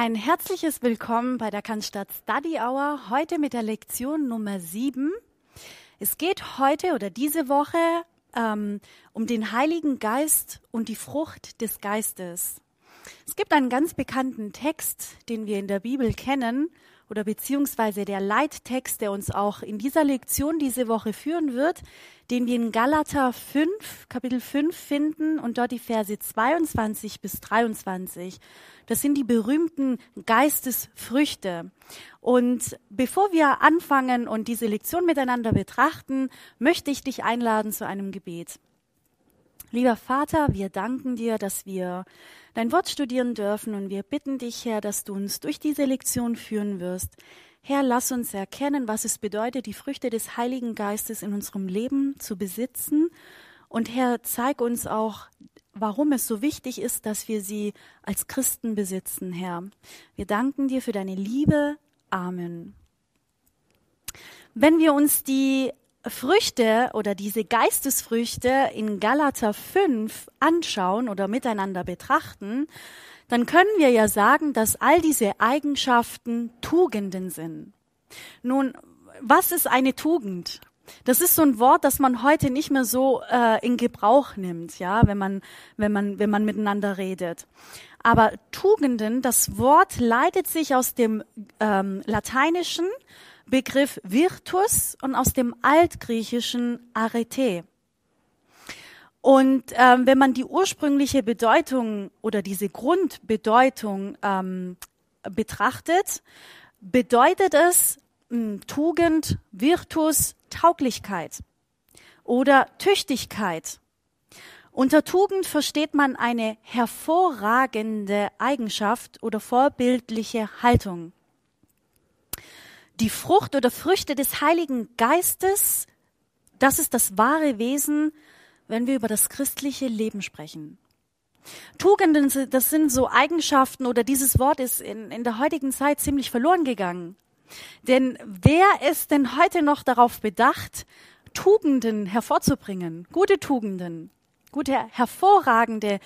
ein herzliches Willkommen bei der Cannstatt Study Hour, heute mit der Lektion Nummer 7. Es geht heute oder diese Woche um den Heiligen Geist und die Frucht des Geistes. Es gibt einen ganz bekannten Text, den wir in der Bibel kennen, oder beziehungsweise der Leittext, der uns auch in dieser Lektion diese Woche führen wird, den wir in Galater 5, Kapitel 5 finden und dort die Verse 22 bis 23. Das sind die berühmten Geistesfrüchte. Und bevor wir anfangen und diese Lektion miteinander betrachten, möchte ich dich einladen zu einem Gebet. Lieber Vater, wir danken dir, dass wir dein Wort studieren dürfen und wir bitten dich, Herr, dass du uns durch diese Lektion führen wirst. Herr, lass uns erkennen, was es bedeutet, die Früchte des Heiligen Geistes in unserem Leben zu besitzen. Und Herr, zeig uns auch, warum es so wichtig ist, dass wir sie als Christen besitzen, Herr. Wir danken dir für deine Liebe. Amen. Wenn wir uns die Früchte oder diese Geistesfrüchte in Galater 5 anschauen oder miteinander betrachten, dann können wir ja sagen, dass all diese Eigenschaften Tugenden sind. Nun, was ist eine Tugend? Das ist so ein Wort, das man heute nicht mehr so in Gebrauch nimmt, ja, wenn man miteinander redet. Aber Tugenden, das Wort leitet sich aus dem lateinischen Begriff Virtus und aus dem altgriechischen Arete. Und wenn man die ursprüngliche Bedeutung oder diese Grundbedeutung betrachtet, bedeutet es Tugend, Virtus, Tauglichkeit oder Tüchtigkeit. Unter Tugend versteht man eine hervorragende Eigenschaft oder vorbildliche Haltung. Die Frucht oder Früchte des Heiligen Geistes, das ist das wahre Wesen, wenn wir über das christliche Leben sprechen. Tugenden, das sind so Eigenschaften oder dieses Wort ist in der heutigen Zeit ziemlich verloren gegangen. Denn wer ist denn heute noch darauf bedacht, Tugenden hervorzubringen, gute Tugenden, gute, hervorragende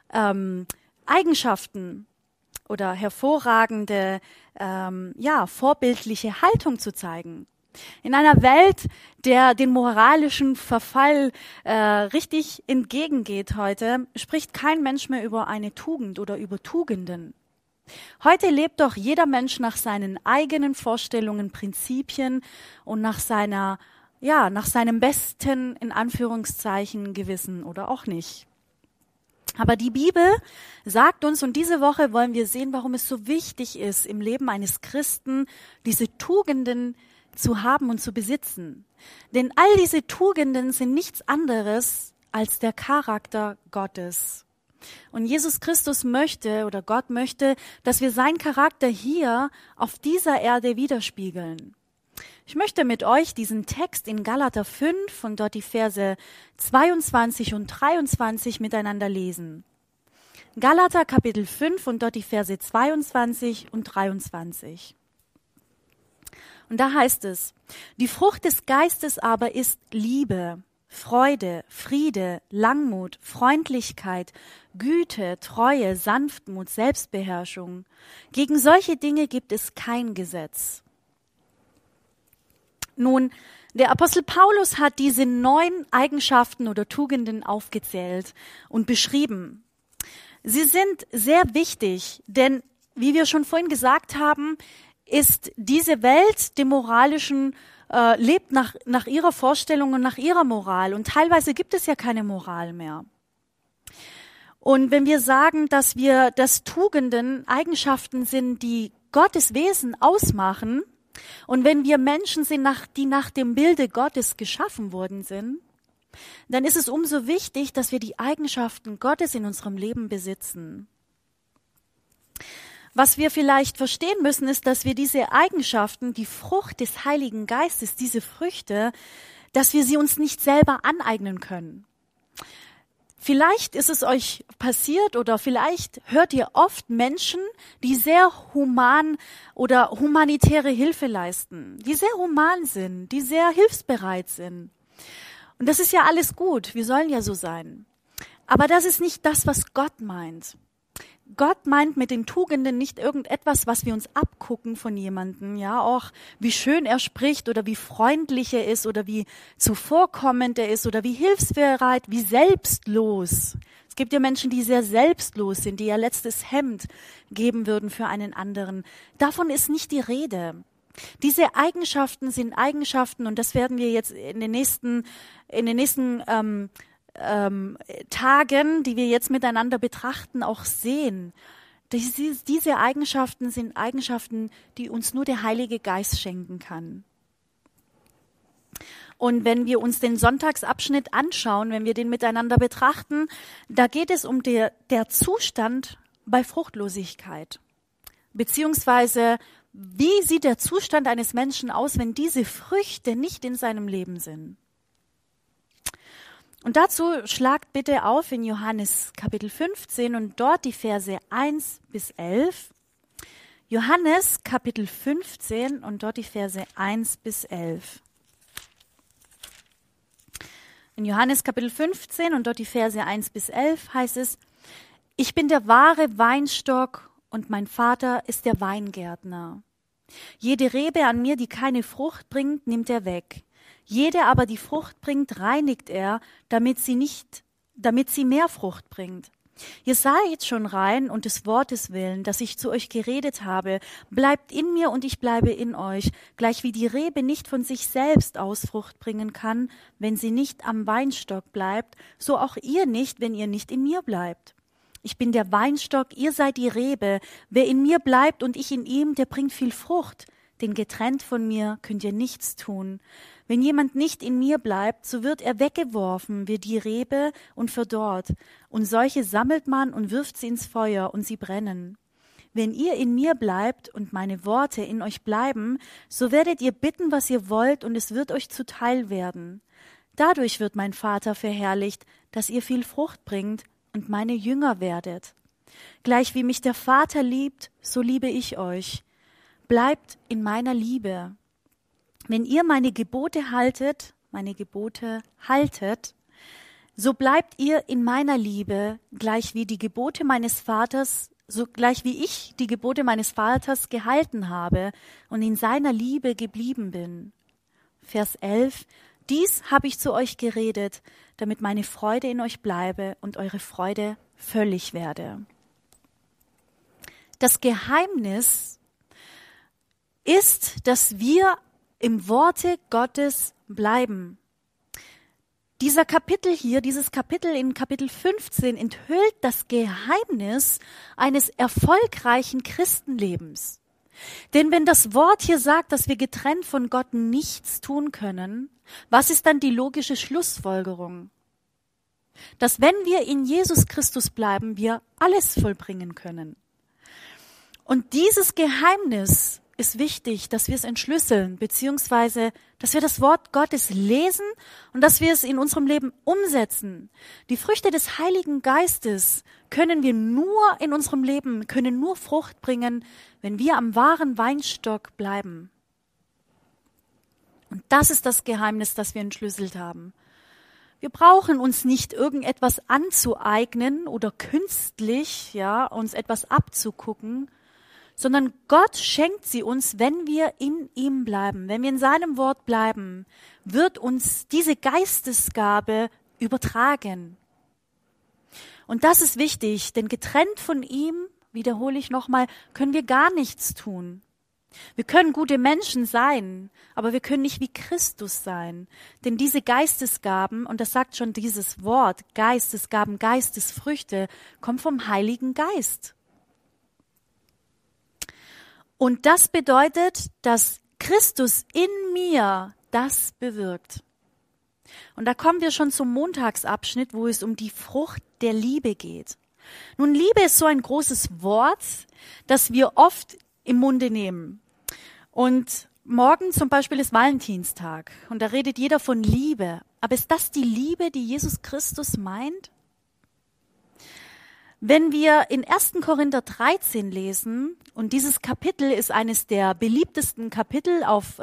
Eigenschaften oder hervorragende, vorbildliche Haltung zu zeigen. In einer Welt, der den moralischen Verfall richtig entgegengeht heute, spricht kein Mensch mehr über eine Tugend oder über Tugenden. Heute lebt doch jeder Mensch nach seinen eigenen Vorstellungen, Prinzipien und nach seinem besten, in Anführungszeichen, Gewissen oder auch nicht. Aber die Bibel sagt uns, und diese Woche wollen wir sehen, warum es so wichtig ist, im Leben eines Christen diese Tugenden zu haben und zu besitzen. Denn all diese Tugenden sind nichts anderes als der Charakter Gottes. Und Jesus Christus möchte oder Gott möchte, dass wir seinen Charakter hier auf dieser Erde widerspiegeln. Ich möchte mit euch diesen Text in Galater 5 und dort die Verse 22 und 23 miteinander lesen. Galater Kapitel 5 und dort die Verse 22 und 23. Und da heißt es: Die Frucht des Geistes aber ist Liebe, Freude, Friede, Langmut, Freundlichkeit, Güte, Treue, Sanftmut, Selbstbeherrschung. Gegen solche Dinge gibt es kein Gesetz. Nun, der Apostel Paulus hat diese 9 Eigenschaften oder Tugenden aufgezählt und beschrieben. Sie sind sehr wichtig, denn wie wir schon vorhin gesagt haben, ist diese Welt dem moralischen lebt nach ihrer Vorstellung und nach ihrer Moral. Und teilweise gibt es ja keine Moral mehr. Und wenn wir sagen, dass Tugenden Eigenschaften sind, die Gottes Wesen ausmachen, und wenn wir Menschen sind, die nach dem Bilde Gottes geschaffen worden sind, dann ist es umso wichtig, dass wir die Eigenschaften Gottes in unserem Leben besitzen. Was wir vielleicht verstehen müssen, ist, dass wir diese Eigenschaften, die Frucht des Heiligen Geistes, diese Früchte, dass wir sie uns nicht selber aneignen können. Vielleicht ist es euch passiert oder vielleicht hört ihr oft Menschen, die sehr human oder humanitäre Hilfe leisten, die sehr human sind, die sehr hilfsbereit sind. Und das ist ja alles gut, wir sollen ja so sein. Aber das ist nicht das, was Gott meint. Gott meint mit den Tugenden nicht irgendetwas, was wir uns abgucken von jemandem, ja, auch wie schön er spricht oder wie freundlich er ist oder wie zuvorkommend er ist oder wie hilfsbereit, wie selbstlos. Es gibt ja Menschen, die sehr selbstlos sind, die ihr letztes Hemd geben würden für einen anderen. Davon ist nicht die Rede. Diese Eigenschaften sind Eigenschaften, und das werden wir jetzt in den nächsten Tagen, die wir jetzt miteinander betrachten, auch sehen. Diese Eigenschaften sind Eigenschaften, die uns nur der Heilige Geist schenken kann. Und wenn wir uns den Sonntagsabschnitt anschauen, wenn wir den miteinander betrachten, da geht es um der Zustand bei Fruchtlosigkeit. Beziehungsweise, wie sieht der Zustand eines Menschen aus, wenn diese Früchte nicht in seinem Leben sind? Und dazu schlagt bitte auf in Johannes Kapitel 15 und dort die Verse 1 bis 11. Johannes Kapitel 15 und dort die Verse 1 bis 11. In Johannes Kapitel 15 und dort die Verse 1 bis 11 heißt es: Ich bin der wahre Weinstock und mein Vater ist der Weingärtner. Jede Rebe an mir, die keine Frucht bringt, nimmt er weg. Jede aber, die Frucht bringt, reinigt er, damit sie mehr Frucht bringt. Ihr seid schon rein und des Wortes willen, das ich zu euch geredet habe, bleibt in mir und ich bleibe in euch, gleich wie die Rebe nicht von sich selbst aus Frucht bringen kann, wenn sie nicht am Weinstock bleibt, so auch ihr nicht, wenn ihr nicht in mir bleibt. Ich bin der Weinstock, ihr seid die Rebe. Wer in mir bleibt und ich in ihm, der bringt viel Frucht. Denn getrennt von mir könnt ihr nichts tun. Wenn jemand nicht in mir bleibt, so wird er weggeworfen wie die Rebe und verdorrt. Und solche sammelt man und wirft sie ins Feuer und sie brennen. Wenn ihr in mir bleibt und meine Worte in euch bleiben, so werdet ihr bitten, was ihr wollt, und es wird euch zuteil werden. Dadurch wird mein Vater verherrlicht, dass ihr viel Frucht bringt und meine Jünger werdet. Gleich wie mich der Vater liebt, so liebe ich euch. Bleibt in meiner Liebe. Wenn ihr meine Gebote haltet, so bleibt ihr in meiner Liebe, gleich wie ich die Gebote meines Vaters gehalten habe und in seiner Liebe geblieben bin. Vers 11: Dies habe ich zu euch geredet, damit meine Freude in euch bleibe und eure Freude völlig werde. Das Geheimnis ist, dass wir im Worte Gottes bleiben. Dieses Kapitel in Kapitel 15 enthüllt das Geheimnis eines erfolgreichen Christenlebens. Denn wenn das Wort hier sagt, dass wir getrennt von Gott nichts tun können, was ist dann die logische Schlussfolgerung? Dass wenn wir in Jesus Christus bleiben, wir alles vollbringen können. Und dieses Geheimnis ist wichtig, dass wir es entschlüsseln, beziehungsweise, dass wir das Wort Gottes lesen und dass wir es in unserem Leben umsetzen. Die Früchte des Heiligen Geistes können nur Frucht bringen, wenn wir am wahren Weinstock bleiben. Und das ist das Geheimnis, das wir entschlüsselt haben. Wir brauchen uns nicht irgendetwas anzueignen oder künstlich, uns etwas abzugucken, sondern Gott schenkt sie uns, wenn wir in ihm bleiben. Wenn wir in seinem Wort bleiben, wird uns diese Geistesgabe übertragen. Und das ist wichtig, denn getrennt von ihm, wiederhole ich nochmal, können wir gar nichts tun. Wir können gute Menschen sein, aber wir können nicht wie Christus sein. Denn diese Geistesgaben, und das sagt schon dieses Wort, Geistesgaben, Geistesfrüchte, kommen vom Heiligen Geist. Und das bedeutet, dass Christus in mir das bewirkt. Und da kommen wir schon zum Montagsabschnitt, wo es um die Frucht der Liebe geht. Nun, Liebe ist so ein großes Wort, das wir oft im Munde nehmen. Und morgen zum Beispiel ist Valentinstag und da redet jeder von Liebe. Aber ist das die Liebe, die Jesus Christus meint? Wenn wir in 1. Korinther 13 lesen, und dieses Kapitel ist eines der beliebtesten Kapitel auf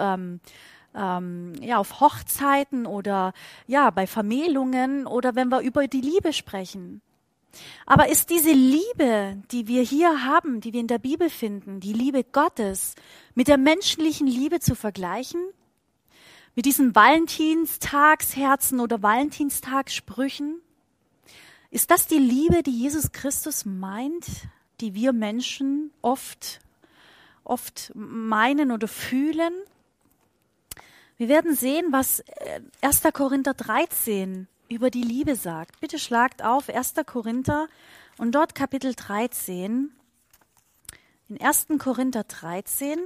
Hochzeiten oder bei Vermählungen oder wenn wir über die Liebe sprechen. Aber ist diese Liebe, die wir hier haben, die wir in der Bibel finden, die Liebe Gottes, mit der menschlichen Liebe zu vergleichen? Mit diesen Valentinstagsherzen oder Valentinstagssprüchen? Ist das die Liebe, die Jesus Christus meint, die wir Menschen oft meinen oder fühlen? Wir werden sehen, was 1. Korinther 13 über die Liebe sagt. Bitte schlagt auf 1. Korinther und dort Kapitel 13. In 1. Korinther 13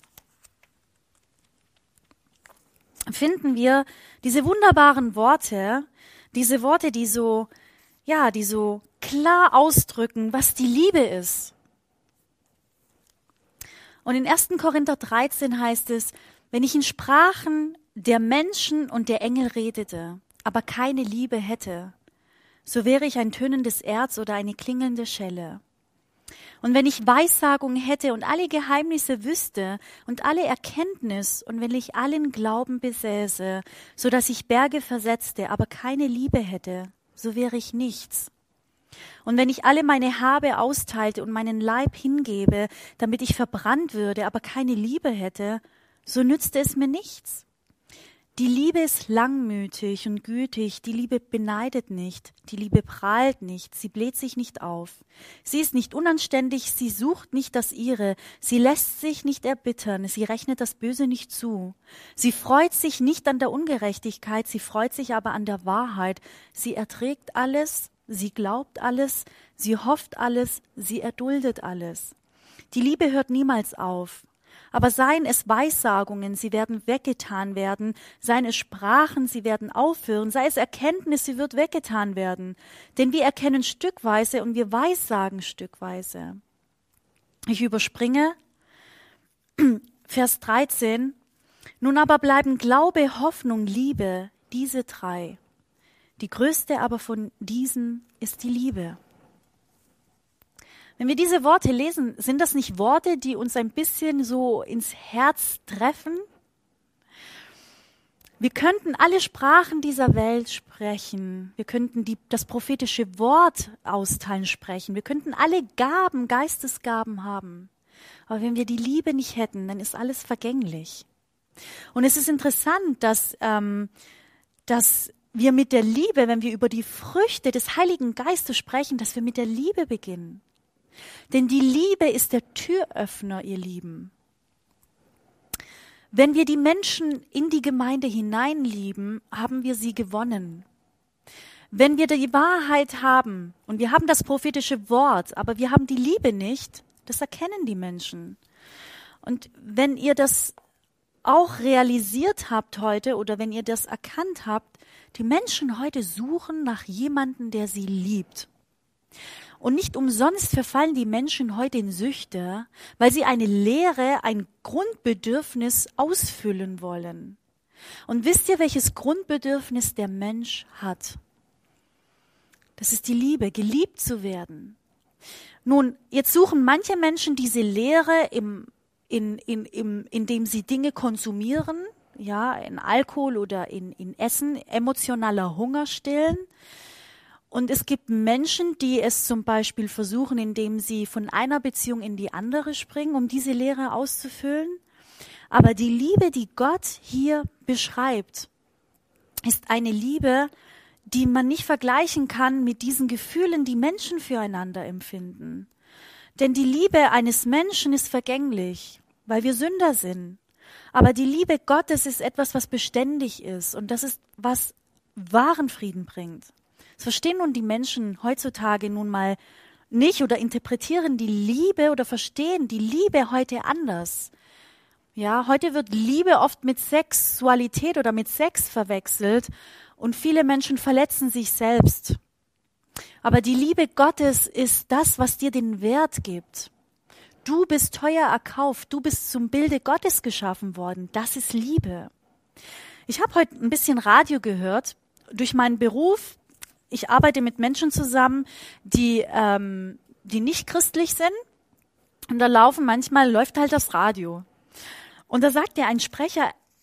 finden wir diese wunderbaren Worte, die so klar ausdrücken, was die Liebe ist. Und in 1. Korinther 13 heißt es, wenn ich in Sprachen der Menschen und der Engel redete, aber keine Liebe hätte, so wäre ich ein tönendes Erz oder eine klingende Schelle. Und wenn ich Weissagung hätte und alle Geheimnisse wüsste und alle Erkenntnis und wenn ich allen Glauben besäße, so dass ich Berge versetzte, aber keine Liebe hätte, so wäre ich nichts. Und wenn ich alle meine Habe austeilte und meinen Leib hingebe, damit ich verbrannt würde, aber keine Liebe hätte, so nützte es mir nichts. Die Liebe ist langmütig und gütig, die Liebe beneidet nicht, die Liebe prahlt nicht, sie bläht sich nicht auf. Sie ist nicht unanständig, sie sucht nicht das Ihre, sie lässt sich nicht erbittern, sie rechnet das Böse nicht zu. Sie freut sich nicht an der Ungerechtigkeit, sie freut sich aber an der Wahrheit. Sie erträgt alles, sie glaubt alles, sie hofft alles, sie erduldet alles. Die Liebe hört niemals auf. Aber seien es Weissagungen, sie werden weggetan werden, seien es Sprachen, sie werden aufhören, sei es Erkenntnis, sie wird weggetan werden. Denn wir erkennen stückweise und wir weissagen stückweise. Ich überspringe Vers 13. Nun aber bleiben Glaube, Hoffnung, Liebe, diese drei. Die größte aber von diesen ist die Liebe. Wenn wir diese Worte lesen, sind das nicht Worte, die uns ein bisschen so ins Herz treffen? Wir könnten alle Sprachen dieser Welt sprechen. Wir könnten das prophetische Wort austeilen sprechen. Wir könnten alle Gaben, Geistesgaben haben. Aber wenn wir die Liebe nicht hätten, dann ist alles vergänglich. Und es ist interessant, dass wir mit der Liebe, wenn wir über die Früchte des Heiligen Geistes sprechen, dass wir mit der Liebe beginnen. Denn die Liebe ist der Türöffner, ihr Lieben. Wenn wir die Menschen in die Gemeinde hineinlieben, haben wir sie gewonnen. Wenn wir die Wahrheit haben und wir haben das prophetische Wort, aber wir haben die Liebe nicht, das erkennen die Menschen. Und wenn ihr das auch realisiert habt heute oder wenn ihr das erkannt habt, die Menschen heute suchen nach jemandem, der sie liebt. Und nicht umsonst verfallen die Menschen heute in Süchte, weil sie eine Leere, ein Grundbedürfnis ausfüllen wollen. Und wisst ihr, welches Grundbedürfnis der Mensch hat? Das ist die Liebe, geliebt zu werden. Nun, jetzt suchen manche Menschen diese Leere indem sie Dinge konsumieren, ja, in Alkohol oder in Essen, emotionaler Hunger stillen. Und es gibt Menschen, die es zum Beispiel versuchen, indem sie von einer Beziehung in die andere springen, um diese Leere auszufüllen. Aber die Liebe, die Gott hier beschreibt, ist eine Liebe, die man nicht vergleichen kann mit diesen Gefühlen, die Menschen füreinander empfinden. Denn die Liebe eines Menschen ist vergänglich, weil wir Sünder sind. Aber die Liebe Gottes ist etwas, was beständig ist. Und das ist, was wahren Frieden bringt. Das verstehen nun die Menschen heutzutage nun mal nicht oder interpretieren die Liebe oder verstehen die Liebe heute anders. Ja, heute wird Liebe oft mit Sexualität oder mit Sex verwechselt und viele Menschen verletzen sich selbst. Aber die Liebe Gottes ist das, was dir den Wert gibt. Du bist teuer erkauft, du bist zum Bilde Gottes geschaffen worden. Das ist Liebe. Ich habe heute ein bisschen Radio gehört. Durch meinen Beruf, ich arbeite mit Menschen zusammen, die nicht christlich sind. Und da läuft halt das Radio. Und da sagt ja ein Sprecher,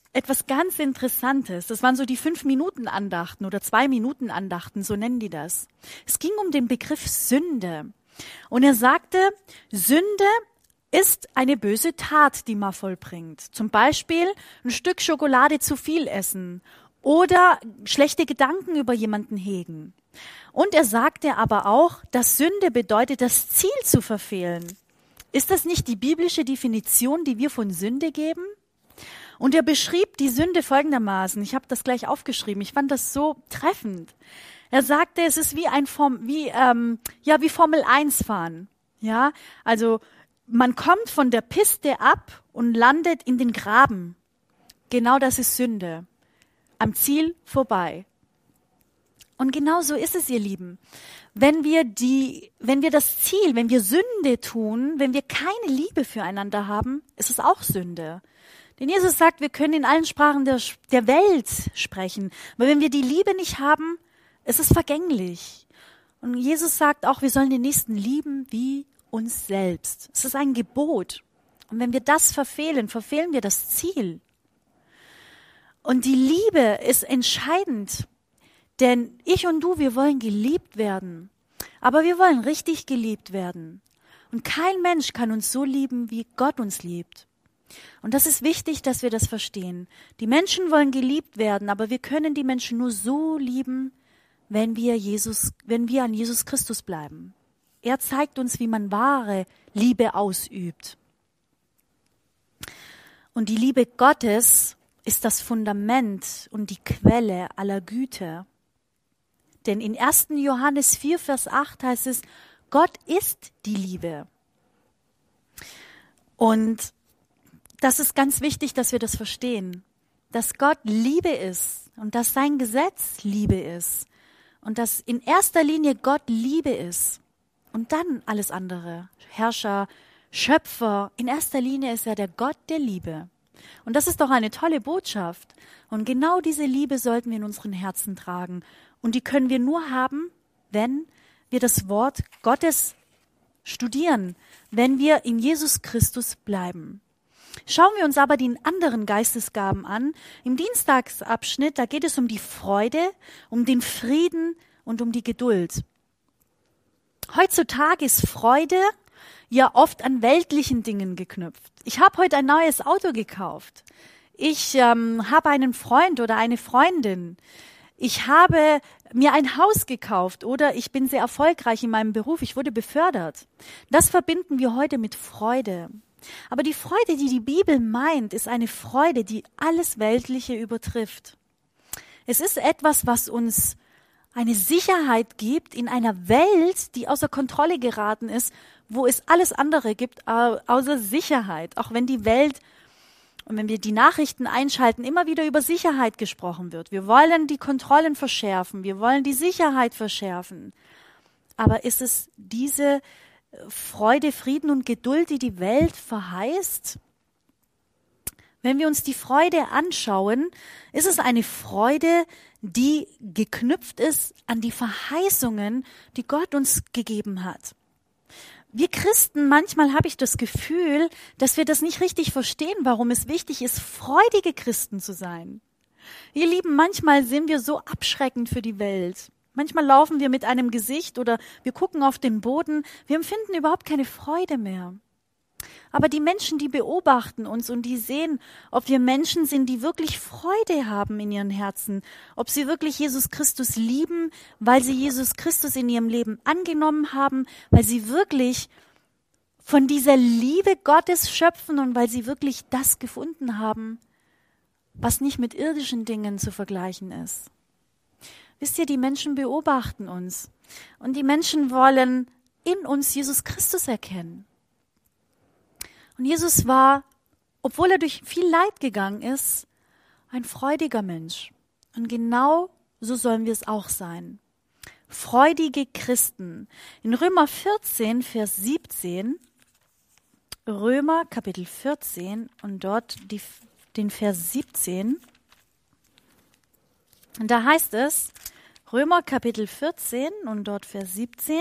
etwas ganz Interessantes. Das waren so die 5-Minuten-Andachten oder 2-Minuten-Andachten, so nennen die das. Es ging um den Begriff Sünde. Und er sagte, Sünde ist eine böse Tat, die man vollbringt. Zum Beispiel ein Stück Schokolade zu viel essen oder schlechte Gedanken über jemanden hegen. Und er sagte aber auch, dass Sünde bedeutet, das Ziel zu verfehlen. Ist das nicht die biblische Definition, die wir von Sünde geben? Und er beschrieb die Sünde folgendermaßen. Ich habe das gleich aufgeschrieben. Ich fand das so treffend. Er sagte, es ist wie wie Formel 1 fahren. Ja, also man kommt von der Piste ab und landet in den Graben. Genau das ist Sünde. Am Ziel vorbei. Und genau so ist es, ihr Lieben. Wenn wir Sünde tun, wenn wir keine Liebe füreinander haben, ist es auch Sünde. Denn Jesus sagt, wir können in allen Sprachen der Welt sprechen. Aber wenn wir die Liebe nicht haben, ist es vergänglich. Und Jesus sagt auch, wir sollen den Nächsten lieben wie uns selbst. Es ist ein Gebot. Und wenn wir das verfehlen, verfehlen wir das Ziel. Und die Liebe ist entscheidend. Denn ich und du, wir wollen geliebt werden. Aber wir wollen richtig geliebt werden. Und kein Mensch kann uns so lieben, wie Gott uns liebt. Und das ist wichtig, dass wir das verstehen. Die Menschen wollen geliebt werden, aber wir können die Menschen nur so lieben, wenn wir an Jesus Christus bleiben. Er zeigt uns, wie man wahre Liebe ausübt. Und die Liebe Gottes ist das Fundament und die Quelle aller Güte. Denn in 1. Johannes 4, Vers 8 heißt es, Gott ist die Liebe. Und das ist ganz wichtig, dass wir das verstehen, dass Gott Liebe ist und dass sein Gesetz Liebe ist und dass in erster Linie Gott Liebe ist und dann alles andere, Herrscher, Schöpfer, in erster Linie ist er der Gott der Liebe. Und das ist doch eine tolle Botschaft. Und genau diese Liebe sollten wir in unseren Herzen tragen. Und die können wir nur haben, wenn wir das Wort Gottes studieren, wenn wir in Jesus Christus bleiben. Schauen wir uns aber die anderen Geistesgaben an. Im Dienstagsabschnitt, da geht es um die Freude, um den Frieden und um die Geduld. Heutzutage ist Freude ja oft an weltlichen Dingen geknüpft. Ich habe heute ein neues Auto gekauft. Ich habe einen Freund oder eine Freundin. Ich habe mir ein Haus gekauft oder ich bin sehr erfolgreich in meinem Beruf. Ich wurde befördert. Das verbinden wir heute mit Freude. Aber die Freude, die die Bibel meint, ist eine Freude, die alles Weltliche übertrifft. Es ist etwas, was uns eine Sicherheit gibt in einer Welt, die außer Kontrolle geraten ist, wo es alles andere gibt, außer Sicherheit. Auch wenn die Welt und wenn wir die Nachrichten einschalten, immer wieder über Sicherheit gesprochen wird. Wir wollen die Kontrollen verschärfen, wir wollen die Sicherheit verschärfen. Aber ist es diese Freude, Frieden und Geduld, die die Welt verheißt? Wenn wir uns die Freude anschauen, ist es eine Freude, die geknüpft ist an die Verheißungen, die Gott uns gegeben hat. Wir Christen, manchmal habe ich das Gefühl, dass wir das nicht richtig verstehen, warum es wichtig ist, freudige Christen zu sein. Ihr Lieben, manchmal sind wir so abschreckend für die Welt. Manchmal laufen wir mit einem Gesicht oder wir gucken auf den Boden. Wir empfinden überhaupt keine Freude mehr. Aber die Menschen, die beobachten uns und die sehen, ob wir Menschen sind, die wirklich Freude haben in ihren Herzen, ob sie wirklich Jesus Christus lieben, weil sie Jesus Christus in ihrem Leben angenommen haben, weil sie wirklich von dieser Liebe Gottes schöpfen und weil sie wirklich das gefunden haben, was nicht mit irdischen Dingen zu vergleichen ist. Wisst ihr, die Menschen beobachten uns und die Menschen wollen in uns Jesus Christus erkennen. Und Jesus war, obwohl er durch viel Leid gegangen ist, ein freudiger Mensch. Und genau so sollen wir es auch sein. Freudige Christen. In Römer 14, Vers 17, Römer Kapitel 14 und dort den Vers 17, und da heißt es, Römer Kapitel 14 und dort Vers 17,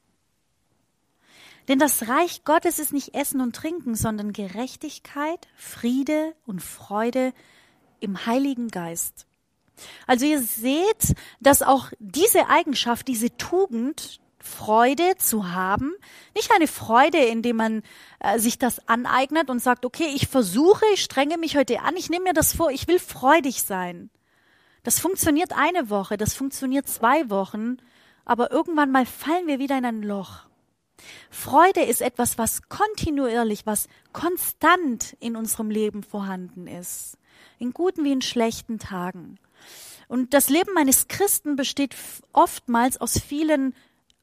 denn das Reich Gottes ist nicht Essen und Trinken, sondern Gerechtigkeit, Friede und Freude im Heiligen Geist. Also ihr seht, dass auch diese Eigenschaft, diese Tugend, Freude zu haben, nicht eine Freude, indem man sich das aneignet und sagt, okay, ich versuche, ich strenge mich heute an, ich nehme mir das vor, ich will freudig sein. Das funktioniert eine Woche, das funktioniert 2 Wochen, aber irgendwann mal fallen wir wieder in ein Loch. Freude ist etwas, was kontinuierlich, was konstant in unserem Leben vorhanden ist. In guten wie in schlechten Tagen. Und das Leben eines Christen besteht oftmals aus vielen,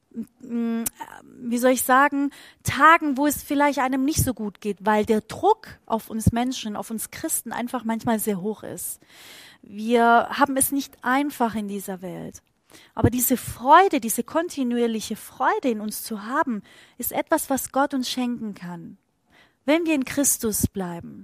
Tagen, wo es vielleicht einem nicht so gut geht, weil der Druck auf uns Menschen, auf uns Christen einfach manchmal sehr hoch ist. Wir haben es nicht einfach in dieser Welt. Aber diese Freude, diese kontinuierliche Freude in uns zu haben, ist etwas, was Gott uns schenken kann, wenn wir in Christus bleiben.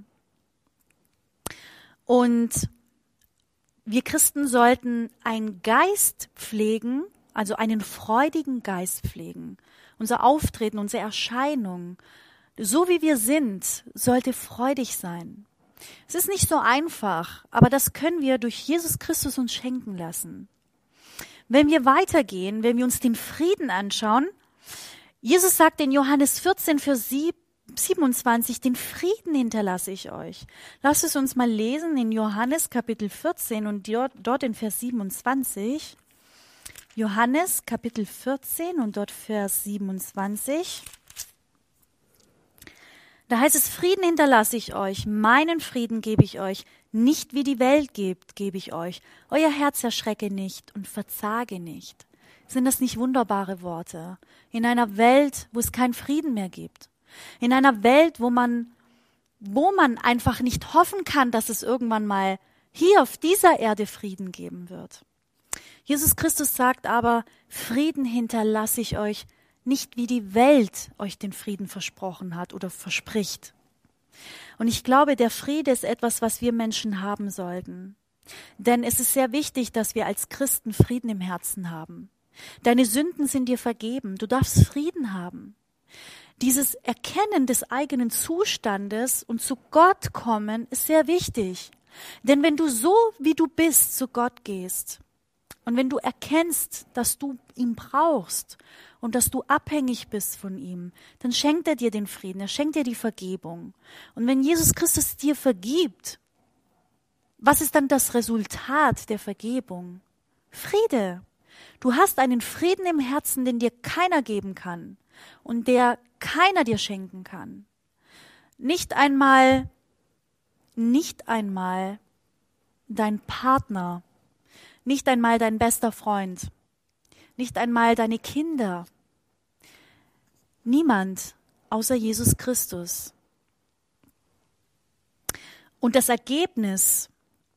Und wir Christen sollten einen Geist pflegen, also einen freudigen Geist pflegen. Unser Auftreten, unsere Erscheinung, so wie wir sind, sollte freudig sein. Es ist nicht so einfach, aber das können wir durch Jesus Christus uns schenken lassen. Wenn wir weitergehen, wenn wir uns den Frieden anschauen, Jesus sagt in Johannes 14, Vers 27, den Frieden hinterlasse ich euch. Lasst es uns mal lesen in Johannes Kapitel 14 und dort in Vers 27. Johannes Kapitel 14 und dort Vers 27. Da heißt es, Frieden hinterlasse ich euch, meinen Frieden gebe ich euch, nicht wie die Welt gibt, gebe ich euch. Euer Herz erschrecke nicht und verzage nicht. Sind das nicht wunderbare Worte? In einer Welt, wo es keinen Frieden mehr gibt. In einer Welt, wo man einfach nicht hoffen kann, dass es irgendwann mal hier auf dieser Erde Frieden geben wird. Jesus Christus sagt aber, Frieden hinterlasse ich euch, nicht wie die Welt euch den Frieden versprochen hat oder verspricht. Und ich glaube, der Friede ist etwas, was wir Menschen haben sollten. Denn es ist sehr wichtig, dass wir als Christen Frieden im Herzen haben. Deine Sünden sind dir vergeben. Du darfst Frieden haben. Dieses Erkennen des eigenen Zustandes und zu Gott kommen ist sehr wichtig. Denn wenn du so, wie du bist, zu Gott gehst und wenn du erkennst, dass du ihn brauchst und dass du abhängig bist von ihm, dann schenkt er dir den Frieden, er schenkt dir die Vergebung. Und wenn Jesus Christus dir vergibt, was ist dann das Resultat der Vergebung? Friede. Du hast einen Frieden im Herzen, den dir keiner geben kann und der keiner dir schenken kann. Nicht einmal dein Partner, nicht einmal dein bester Freund, nicht einmal deine Kinder. Niemand außer Jesus Christus. Und das Ergebnis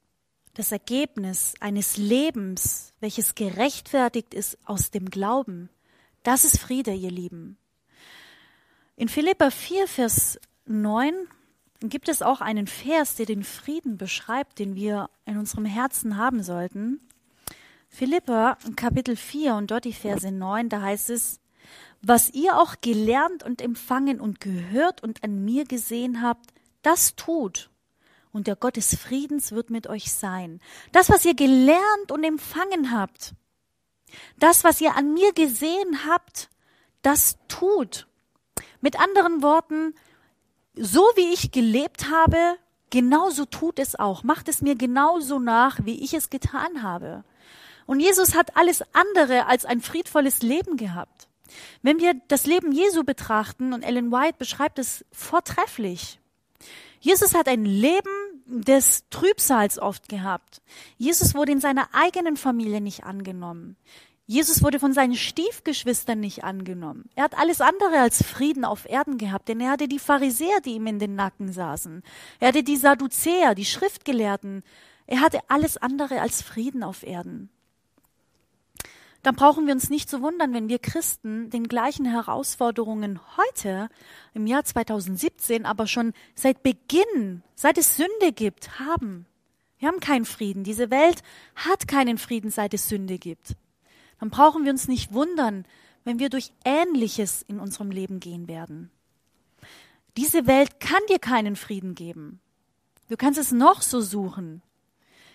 eines Lebens, welches gerechtfertigt ist aus dem Glauben, das ist Friede, ihr Lieben. In Philipper 4, Vers 9 gibt es auch einen Vers, der den Frieden beschreibt, den wir in unserem Herzen haben sollten. Philipper Kapitel 4 und dort die Verse 9, da heißt es, was ihr auch gelernt und empfangen und gehört und an mir gesehen habt, das tut. Und der Gott des Friedens wird mit euch sein. Das, was ihr gelernt und empfangen habt, das, was ihr an mir gesehen habt, das tut. Mit anderen Worten, so wie ich gelebt habe, genauso tut es auch. Macht es mir genauso nach, wie ich es getan habe. Und Jesus hat alles andere als ein friedvolles Leben gehabt. Wenn wir das Leben Jesu betrachten, und Ellen White beschreibt es vortrefflich, Jesus hat ein Leben des Trübsals oft gehabt. Jesus wurde in seiner eigenen Familie nicht angenommen. Jesus wurde von seinen Stiefgeschwistern nicht angenommen. Er hat alles andere als Frieden auf Erden gehabt, denn er hatte die Pharisäer, die ihm in den Nacken saßen. Er hatte die Sadduzäer, die Schriftgelehrten. Er hatte alles andere als Frieden auf Erden. Dann brauchen wir uns nicht zu wundern, wenn wir Christen den gleichen Herausforderungen heute, im Jahr 2017, aber schon seit Beginn, seit es Sünde gibt, haben. Wir haben keinen Frieden. Diese Welt hat keinen Frieden, seit es Sünde gibt. Dann brauchen wir uns nicht wundern, wenn wir durch Ähnliches in unserem Leben gehen werden. Diese Welt kann dir keinen Frieden geben. Du kannst es noch so suchen.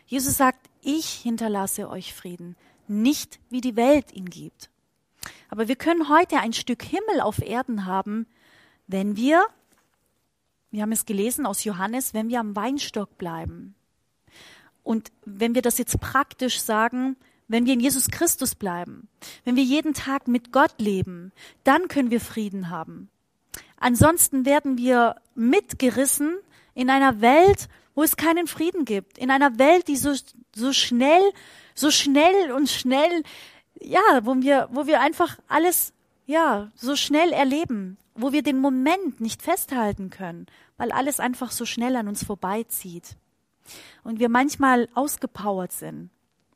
Jesus sagt, ich hinterlasse euch Frieden, nicht wie die Welt ihn gibt. Aber wir können heute ein Stück Himmel auf Erden haben, wenn wir haben es gelesen aus Johannes, wenn wir am Weinstock bleiben. Und wenn wir das jetzt praktisch sagen, wenn wir in Jesus Christus bleiben, wenn wir jeden Tag mit Gott leben, dann können wir Frieden haben. Ansonsten werden wir mitgerissen in einer Welt, wo es keinen Frieden gibt, in einer Welt, die so schnell, wo wir einfach alles, so schnell erleben, wo wir den Moment nicht festhalten können, weil alles einfach so schnell an uns vorbeizieht und wir manchmal ausgepowert sind.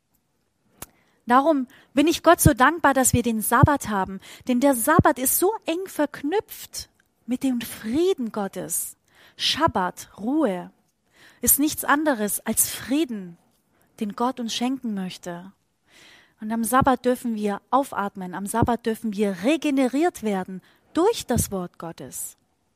Darum bin ich Gott so dankbar, dass wir den Sabbat haben, denn der Sabbat ist so eng verknüpft mit dem Frieden Gottes. Schabbat, Ruhe, ist nichts anderes als Frieden, den Gott uns schenken möchte. Und am Sabbat dürfen wir aufatmen, am Sabbat dürfen wir regeneriert werden durch das Wort Gottes.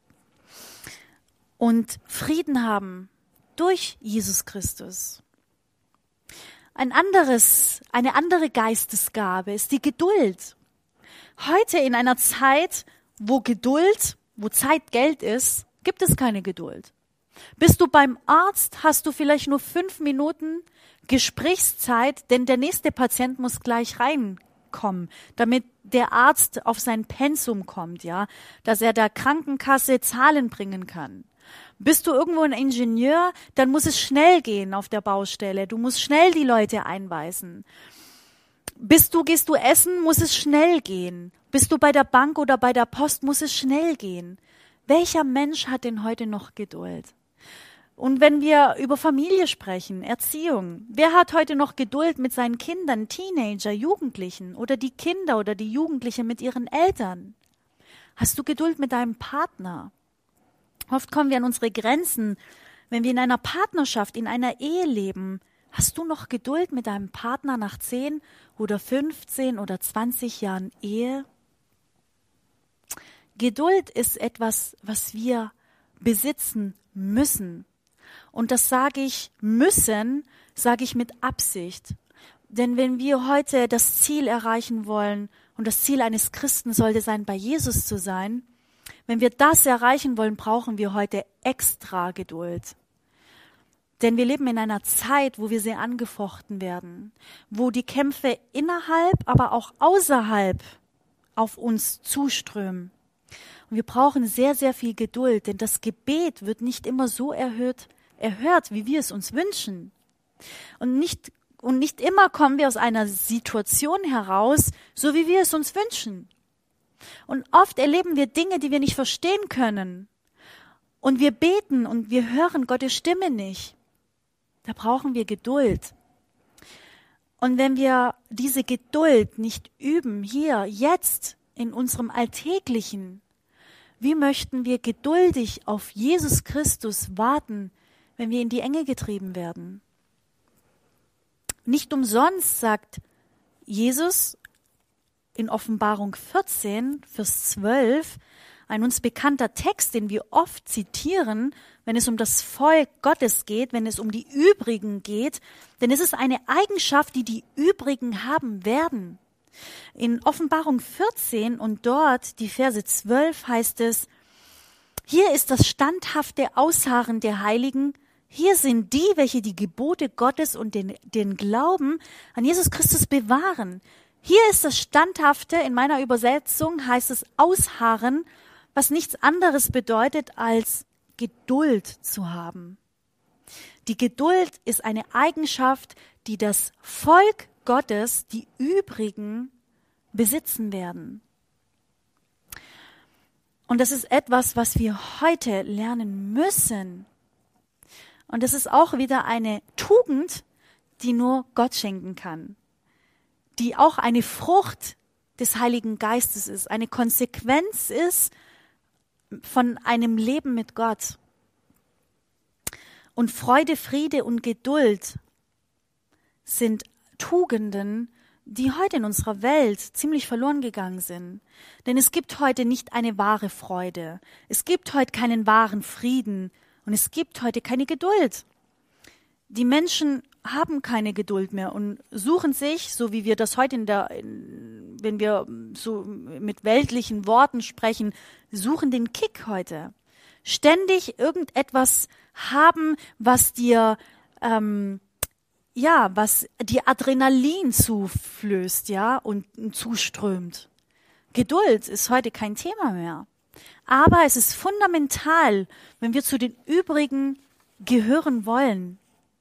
Und Frieden haben durch Jesus Christus. Eine andere Geistesgabe ist die Geduld. Heute in einer Zeit, wo Zeit Geld ist, gibt es keine Geduld. Bist du beim Arzt, hast du vielleicht nur 5 Minuten Gesprächszeit, denn der nächste Patient muss gleich reinkommen, damit der Arzt auf sein Pensum kommt, dass er der Krankenkasse Zahlen bringen kann. Bist du irgendwo ein Ingenieur, dann muss es schnell gehen auf der Baustelle. Du musst schnell die Leute einweisen. Gehst du essen, muss es schnell gehen. Bist du bei der Bank oder bei der Post, muss es schnell gehen. Welcher Mensch hat denn heute noch Geduld? Und wenn wir über Familie sprechen, Erziehung, wer hat heute noch Geduld mit seinen Kindern, Teenager, Jugendlichen oder die Kinder oder die Jugendlichen mit ihren Eltern? Hast du Geduld mit deinem Partner? Oft kommen wir an unsere Grenzen, wenn wir in einer Partnerschaft, in einer Ehe leben. Hast du noch Geduld mit deinem Partner nach 10 oder 15 oder 20 Jahren Ehe? Geduld ist etwas, was wir besitzen müssen. Und das sage ich mit Absicht. Denn wenn wir heute das Ziel erreichen wollen, und das Ziel eines Christen sollte sein, bei Jesus zu sein, wenn wir das erreichen wollen, brauchen wir heute extra Geduld. Denn wir leben in einer Zeit, wo wir sehr angefochten werden, wo die Kämpfe innerhalb, aber auch außerhalb auf uns zuströmen. Und wir brauchen sehr, sehr viel Geduld, denn das Gebet wird nicht immer so erhört, wie wir es uns wünschen. Und nicht immer kommen wir aus einer Situation heraus, so wie wir es uns wünschen. Und oft erleben wir Dinge, die wir nicht verstehen können. Und wir beten und wir hören Gottes Stimme nicht. Da brauchen wir Geduld. Und wenn wir diese Geduld nicht üben, hier, jetzt, in unserem Alltäglichen, wie möchten wir geduldig auf Jesus Christus warten, wenn wir in die Enge getrieben werden? Nicht umsonst sagt Jesus in Offenbarung 14, Vers 12, ein uns bekannter Text, den wir oft zitieren, wenn es um das Volk Gottes geht, wenn es um die Übrigen geht, denn es ist eine Eigenschaft, die die Übrigen haben werden. In Offenbarung 14 und dort die Verse 12 heißt es, hier ist das standhafte Ausharren der Heiligen, hier sind die, welche die Gebote Gottes und den Glauben an Jesus Christus bewahren. Hier ist das Standhafte, in meiner Übersetzung heißt es Ausharren, was nichts anderes bedeutet, als Geduld zu haben. Die Geduld ist eine Eigenschaft, die das Volk Gottes, die Übrigen, besitzen werden. Und das ist etwas, was wir heute lernen müssen. Und das ist auch wieder eine Tugend, die nur Gott schenken kann, die auch eine Frucht des Heiligen Geistes ist, eine Konsequenz ist von einem Leben mit Gott. Und Freude, Friede und Geduld sind Tugenden, die heute in unserer Welt ziemlich verloren gegangen sind. Denn es gibt heute nicht eine wahre Freude. Es gibt heute keinen wahren Frieden und es gibt heute keine Geduld. Die Menschen haben keine Geduld mehr und suchen sich, so wie wir das heute wenn wir so mit weltlichen Worten sprechen, suchen den Kick heute. Ständig irgendetwas haben, was dir was dir Adrenalin zuflößt, ja, und zuströmt. Geduld ist heute kein Thema mehr. Aber es ist fundamental, wenn wir zu den übrigen gehören wollen.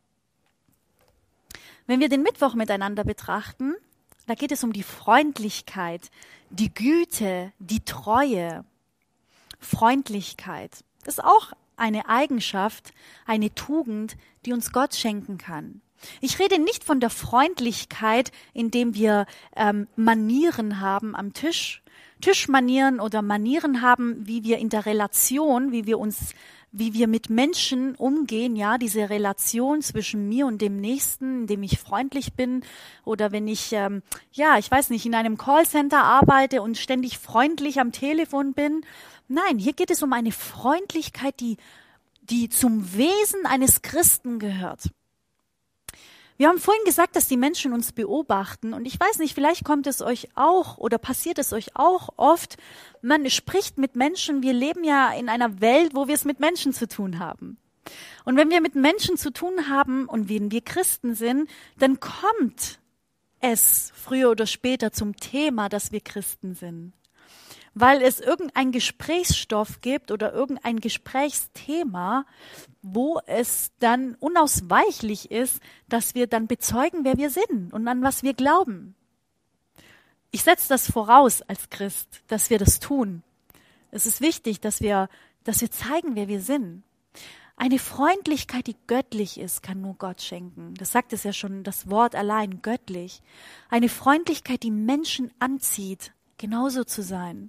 Wenn wir den Mittwoch miteinander betrachten, da geht es um die Freundlichkeit, die Güte, die Treue. Freundlichkeit. Das ist auch eine Eigenschaft, eine Tugend, die uns Gott schenken kann. Ich rede nicht von der Freundlichkeit, indem wir Manieren haben am Tisch, Tischmanieren oder Manieren haben, wie wir in der Relation, wie wir mit Menschen umgehen, ja, diese Relation zwischen mir und dem Nächsten, indem ich freundlich bin oder wenn ich, ich weiß nicht, in einem Callcenter arbeite und ständig freundlich am Telefon bin. Nein, hier geht es um eine Freundlichkeit, die zum Wesen eines Christen gehört. Wir haben vorhin gesagt, dass die Menschen uns beobachten und ich weiß nicht, vielleicht kommt es euch auch oder passiert es euch auch oft, man spricht mit Menschen, wir leben ja in einer Welt, wo wir es mit Menschen zu tun haben. Und wenn wir mit Menschen zu tun haben und wenn wir Christen sind, dann kommt es früher oder später zum Thema, dass wir Christen sind. Weil es irgendein Gesprächsstoff gibt oder irgendein Gesprächsthema, wo es dann unausweichlich ist, dass wir dann bezeugen, wer wir sind und an was wir glauben. Ich setze das voraus als Christ, dass wir das tun. Es ist wichtig, dass wir zeigen, wer wir sind. Eine Freundlichkeit, die göttlich ist, kann nur Gott schenken. Das sagt es ja schon, das Wort allein, göttlich. Eine Freundlichkeit, die Menschen anzieht, genauso zu sein.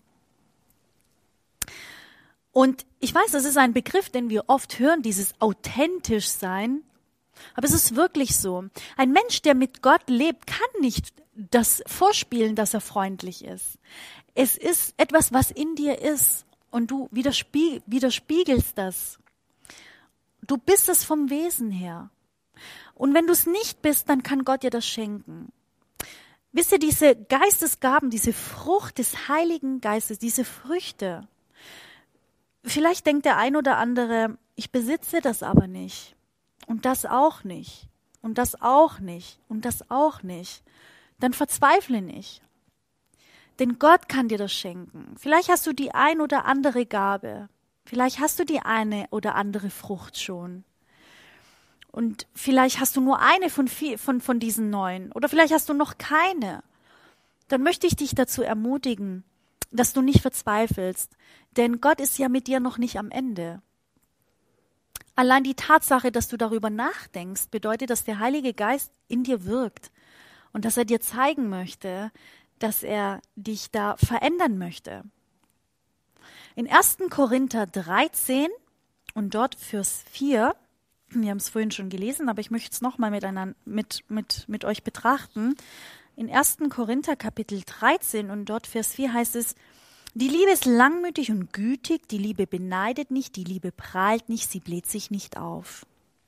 Und ich weiß, das ist ein Begriff, den wir oft hören, dieses authentisch sein. Aber es ist wirklich so. Ein Mensch, der mit Gott lebt, kann nicht das vorspielen, dass er freundlich ist. Es ist etwas, was in dir ist. Und du widerspiegelst das. Du bist es vom Wesen her. Und wenn du es nicht bist, dann kann Gott dir das schenken. Wisst ihr, diese Geistesgaben, diese Frucht des Heiligen Geistes, diese Früchte, vielleicht denkt der ein oder andere, ich besitze das aber nicht. Und das auch nicht. Und das auch nicht. Und das auch nicht. Dann verzweifle nicht. Denn Gott kann dir das schenken. Vielleicht hast du die ein oder andere Gabe. Vielleicht hast du die eine oder andere Frucht schon. Und vielleicht hast du nur eine von diesen 9. Oder vielleicht hast du noch keine. Dann möchte ich dich dazu ermutigen, dass du nicht verzweifelst. Denn Gott ist ja mit dir noch nicht am Ende. Allein die Tatsache, dass du darüber nachdenkst, bedeutet, dass der Heilige Geist in dir wirkt und dass er dir zeigen möchte, dass er dich da verändern möchte. In 1. Korinther 13 und dort Vers 4, wir haben es vorhin schon gelesen, aber ich möchte es nochmal mit euch betrachten. In 1. Korinther Kapitel 13 und dort Vers 4 heißt es, die Liebe ist langmütig und gütig, die Liebe beneidet nicht, die Liebe prahlt nicht, sie bläht sich nicht auf.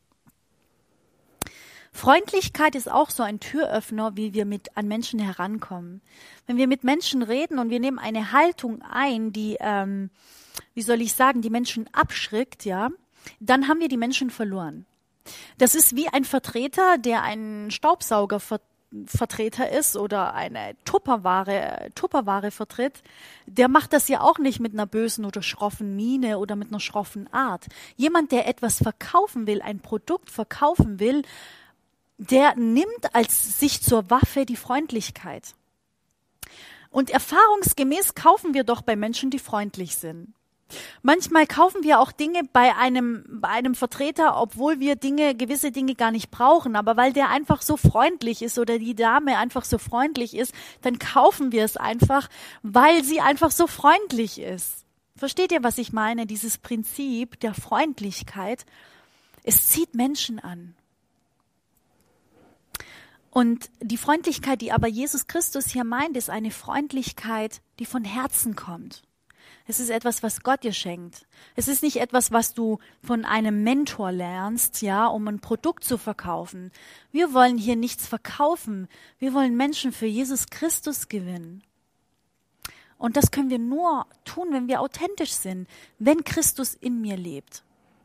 Freundlichkeit ist auch so ein Türöffner, wie wir an Menschen herankommen. Wenn wir mit Menschen reden und wir nehmen eine Haltung ein, die, die Menschen abschreckt, ja, dann haben wir die Menschen verloren. Das ist wie ein Vertreter, der einen Staubsaugervertreter ist oder eine Tupperware vertritt, der macht das ja auch nicht mit einer bösen oder schroffen Miene oder mit einer schroffen Art. Jemand, der etwas verkaufen will, ein Produkt verkaufen will, der nimmt als sich zur Waffe die Freundlichkeit. Und erfahrungsgemäß kaufen wir doch bei Menschen, die freundlich sind. Manchmal kaufen wir auch Dinge bei einem Vertreter, obwohl wir gewisse Dinge gar nicht brauchen. Aber weil der einfach so freundlich ist oder die Dame einfach so freundlich ist, dann kaufen wir es einfach, weil sie einfach so freundlich ist. Versteht ihr, was ich meine? Dieses Prinzip der Freundlichkeit, es zieht Menschen an. Und die Freundlichkeit, die aber Jesus Christus hier meint, ist eine Freundlichkeit, die von Herzen kommt. Es ist etwas, was Gott dir schenkt. Es ist nicht etwas, was du von einem Mentor lernst, ja, um ein Produkt zu verkaufen. Wir wollen hier nichts verkaufen. Wir wollen Menschen für Jesus Christus gewinnen. Und das können wir nur tun, wenn wir authentisch sind, wenn Christus in mir lebt.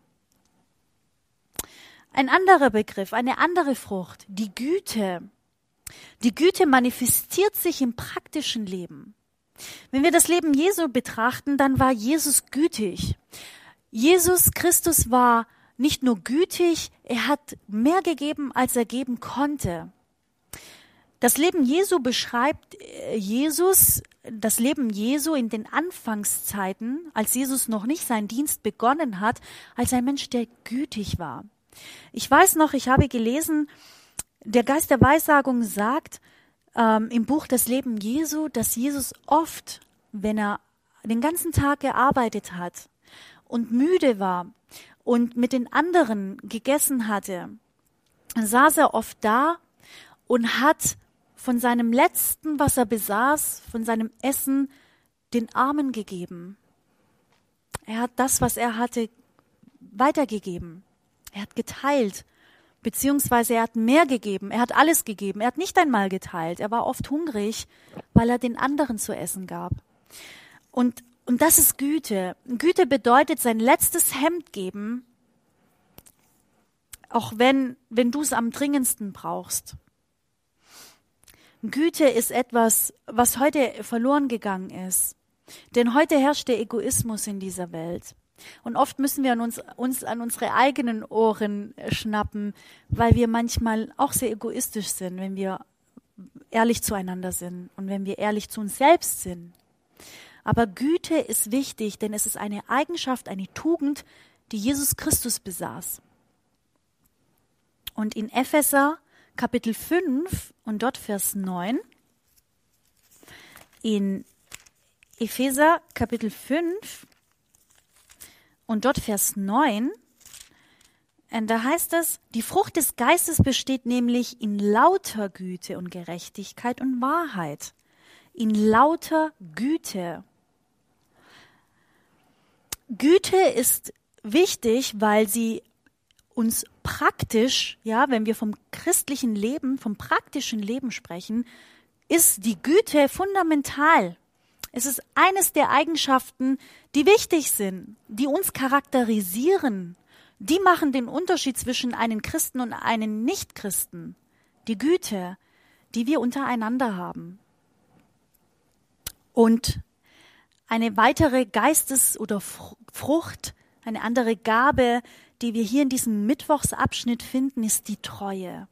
Ein anderer Begriff, eine andere Frucht, die Güte. Die Güte manifestiert sich im praktischen Leben. Wenn wir das Leben Jesu betrachten, dann war Jesus gütig. Jesus Christus war nicht nur gütig, er hat mehr gegeben, als er geben konnte. Das Leben Jesu beschreibt das Leben Jesu in den Anfangszeiten, als Jesus noch nicht seinen Dienst begonnen hat, als ein Mensch, der gütig war. Ich weiß noch, ich habe gelesen, der Geist der Weissagung sagt im Buch Das Leben Jesu, dass Jesus oft, wenn er den ganzen Tag gearbeitet hat und müde war und mit den anderen gegessen hatte, saß er oft da und hat von seinem Letzten, was er besaß, von seinem Essen, den Armen gegeben. Er hat das, was er hatte, weitergegeben. Er hat geteilt, beziehungsweise er hat mehr gegeben. Er hat alles gegeben. Er hat nicht einmal geteilt. Er war oft hungrig, weil er den anderen zu essen gab. Und das ist Güte. Güte bedeutet sein letztes Hemd geben, auch wenn du es am dringendsten brauchst. Güte ist etwas, was heute verloren gegangen ist. Denn heute herrscht der Egoismus in dieser Welt. Und oft müssen wir uns an unsere eigenen Ohren schnappen, weil wir manchmal auch sehr egoistisch sind, wenn wir ehrlich zueinander sind und wenn wir ehrlich zu uns selbst sind. Aber Güte ist wichtig, denn es ist eine Eigenschaft, eine Tugend, die Jesus Christus besaß. Und in Epheser Kapitel 5 und dort Vers 9, in Epheser Kapitel 5 und dort Vers 9, da heißt es, die Frucht des Geistes besteht nämlich in lauter Güte und Gerechtigkeit und Wahrheit. In lauter Güte. Güte ist wichtig, weil sie uns praktisch, ja, wenn wir vom christlichen Leben, vom praktischen Leben sprechen, ist die Güte fundamental. Es ist eines der Eigenschaften, die wichtig sind, die uns charakterisieren. Die machen den Unterschied zwischen einem Christen und einem Nichtchristen. Die Güte, die wir untereinander haben. Und eine weitere Geistes- oder Frucht, eine andere Gabe, die wir hier in diesem Mittwochsabschnitt finden, ist die Treue.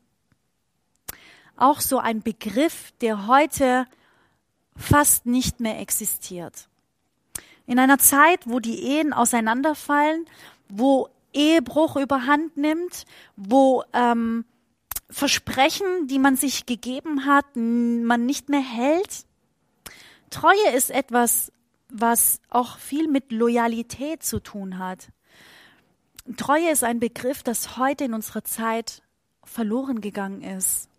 Auch so ein Begriff, der heute fast nicht mehr existiert. In einer Zeit, wo die Ehen auseinanderfallen, wo Ehebruch überhand nimmt, wo Versprechen, die man sich gegeben hat, man nicht mehr hält. Treue ist etwas, was auch viel mit Loyalität zu tun hat. Treue ist ein Begriff, das heute in unserer Zeit verloren gegangen ist.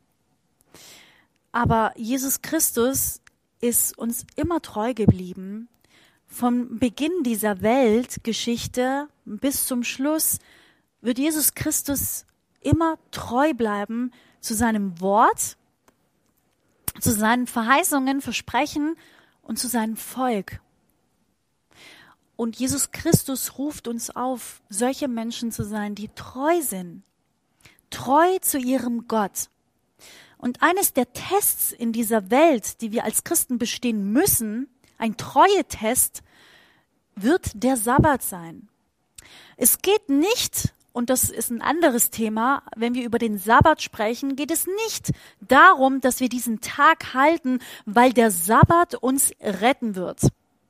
Aber Jesus Christus ist uns immer treu geblieben. Vom Beginn dieser Weltgeschichte bis zum Schluss wird Jesus Christus immer treu bleiben zu seinem Wort, zu seinen Verheißungen, Versprechen und zu seinem Volk. Und Jesus Christus ruft uns auf, solche Menschen zu sein, die treu sind, treu zu ihrem Gott. Und eines der Tests in dieser Welt, die wir als Christen bestehen müssen, ein Treue-Test, wird der Sabbat sein. Es geht nicht, und das ist ein anderes Thema, wenn wir über den Sabbat sprechen, geht es nicht darum, dass wir diesen Tag halten, weil der Sabbat uns retten wird.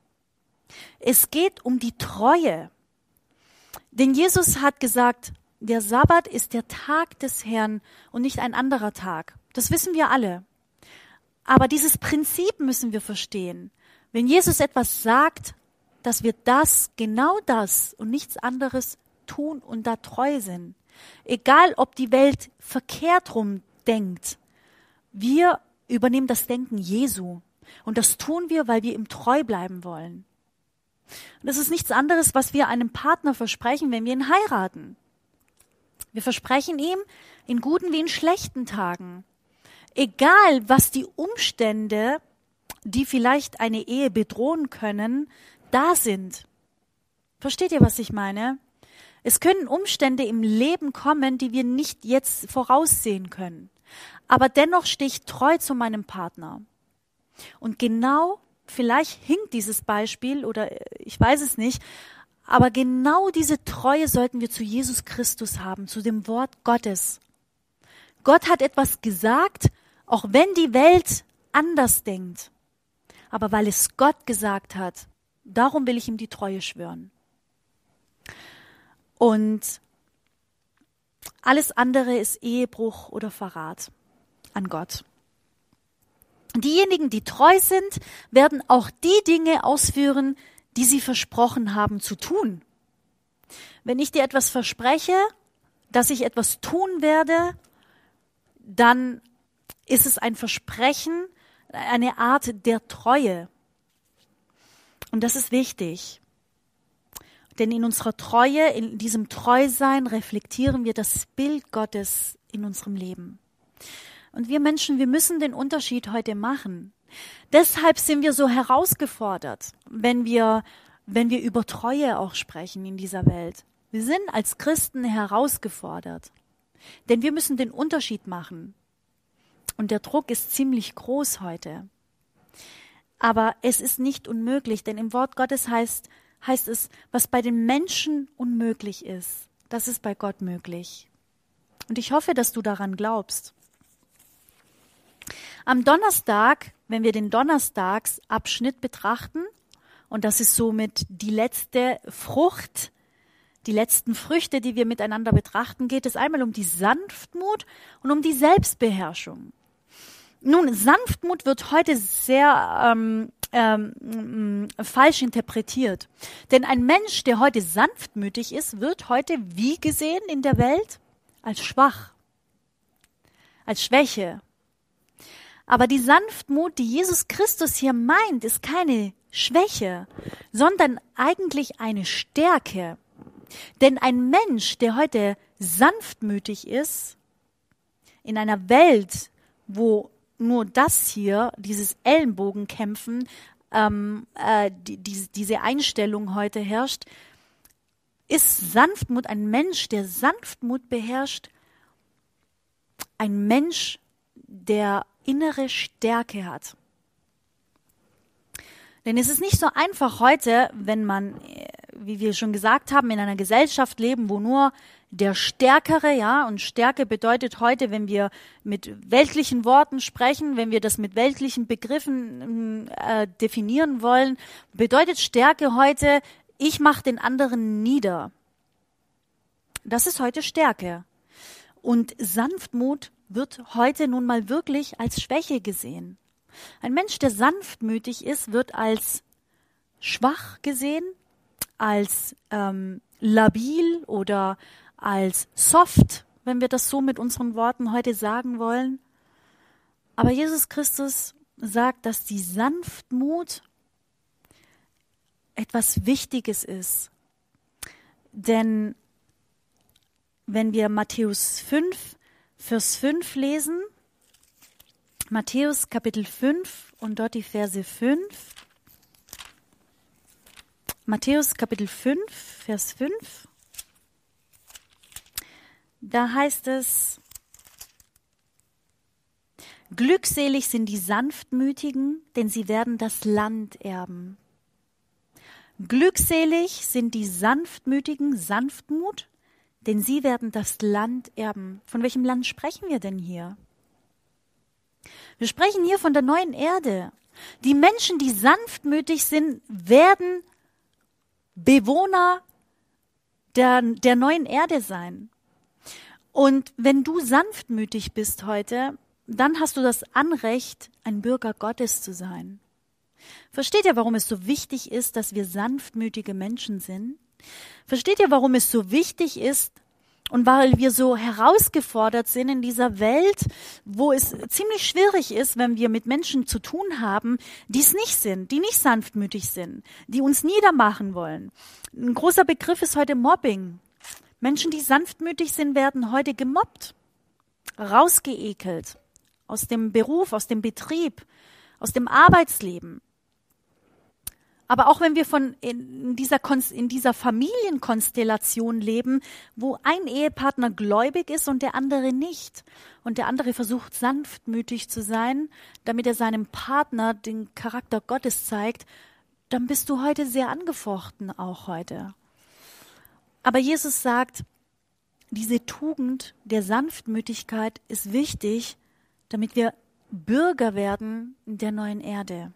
Es geht um die Treue. Denn Jesus hat gesagt, der Sabbat ist der Tag des Herrn und nicht ein anderer Tag. Das wissen wir alle. Aber dieses Prinzip müssen wir verstehen. Wenn Jesus etwas sagt, dass wir genau das und nichts anderes tun und da treu sind. Egal, ob die Welt verkehrt rum denkt. Wir übernehmen das Denken Jesu. Und das tun wir, weil wir ihm treu bleiben wollen. Und das ist nichts anderes, was wir einem Partner versprechen, wenn wir ihn heiraten. Wir versprechen ihm in guten wie in schlechten Tagen. Egal, was die Umstände, die vielleicht eine Ehe bedrohen können, da sind. Versteht ihr, was ich meine? Es können Umstände im Leben kommen, die wir nicht jetzt voraussehen können. Aber dennoch stehe ich treu zu meinem Partner. Und genau, vielleicht hinkt dieses Beispiel oder ich weiß es nicht, aber genau diese Treue sollten wir zu Jesus Christus haben, zu dem Wort Gottes. Gott hat etwas gesagt, auch wenn die Welt anders denkt. Aber weil es Gott gesagt hat, darum will ich ihm die Treue schwören. Und alles andere ist Ehebruch oder Verrat an Gott. Diejenigen, die treu sind, werden auch die Dinge ausführen, die sie versprochen haben zu tun. Wenn ich dir etwas verspreche, dass ich etwas tun werde, dann ist es ein Versprechen, eine Art der Treue. Und das ist wichtig. Denn in unserer Treue, in diesem Treusein reflektieren wir das Bild Gottes in unserem Leben. Und wir Menschen, wir müssen den Unterschied heute machen. Deshalb sind wir so herausgefordert, wenn wir über Treue auch sprechen in dieser Welt. Wir sind als Christen herausgefordert. Denn wir müssen den Unterschied machen. Und der Druck ist ziemlich groß heute. Aber es ist nicht unmöglich, denn im Wort Gottes heißt es, was bei den Menschen unmöglich ist, das ist bei Gott möglich. Und ich hoffe, dass du daran glaubst. Am Donnerstag, wenn wir den Donnerstagsabschnitt betrachten, und das ist somit die letzte Frucht, die letzten Früchte, die wir miteinander betrachten, geht es einmal um die Sanftmut und um die Selbstbeherrschung. Nun, Sanftmut wird heute sehr falsch interpretiert. Denn ein Mensch, der heute sanftmütig ist, wird heute wie gesehen in der Welt? Als schwach, als Schwäche. Aber die Sanftmut, die Jesus Christus hier meint, ist keine Schwäche, sondern eigentlich eine Stärke. Denn ein Mensch, der heute sanftmütig ist, in einer Welt, wo nur das hier, dieses Ellenbogenkämpfen, diese Einstellung heute herrscht, ist Sanftmut ein Mensch, der Sanftmut beherrscht, ein Mensch, der innere Stärke hat. Denn es ist nicht so einfach heute, wenn man, wie wir schon gesagt haben, in einer Gesellschaft leben, wo nur der Stärkere, ja, und Stärke bedeutet heute, wenn wir mit weltlichen Worten sprechen, wenn wir das mit weltlichen Begriffen definieren wollen, bedeutet Stärke heute, ich mache den anderen nieder. Das ist heute Stärke. Und Sanftmut wird heute nun mal wirklich als Schwäche gesehen. Ein Mensch, der sanftmütig ist, wird als schwach gesehen, als labil oder als soft, wenn wir das so mit unseren Worten heute sagen wollen. Aber Jesus Christus sagt, dass die Sanftmut etwas Wichtiges ist. Denn wenn wir Matthäus 5, Vers 5 lesen, Matthäus Kapitel 5 und dort die Verse 5. Matthäus Kapitel 5, Vers 5. Da heißt es, glückselig sind die Sanftmütigen, denn sie werden das Land erben. Glückselig sind die Sanftmütigen, Sanftmut, denn sie werden das Land erben. Von welchem Land sprechen wir denn hier? Wir sprechen hier von der neuen Erde. Die Menschen, die sanftmütig sind, werden Bewohner der neuen Erde sein. Und wenn du sanftmütig bist heute, dann hast du das Anrecht, ein Bürger Gottes zu sein. Versteht ihr, warum es so wichtig ist, dass wir sanftmütige Menschen sind? Versteht ihr, warum es so wichtig ist Und weil wir so herausgefordert sind in dieser Welt, wo es ziemlich schwierig ist, wenn wir mit Menschen zu tun haben, die es nicht sind, die nicht sanftmütig sind, die uns niedermachen wollen. Ein großer Begriff ist heute Mobbing. Menschen, die sanftmütig sind, werden heute gemobbt, rausgeekelt aus dem Beruf, aus dem Betrieb, aus dem Arbeitsleben. Aber auch wenn wir in dieser Familienkonstellation leben, wo ein Ehepartner gläubig ist und der andere nicht, und der andere versucht sanftmütig zu sein, damit er seinem Partner den Charakter Gottes zeigt, dann bist du heute sehr angefochten, auch heute. Aber Jesus sagt, diese Tugend der Sanftmütigkeit ist wichtig, damit wir Bürger werden der neuen Erde.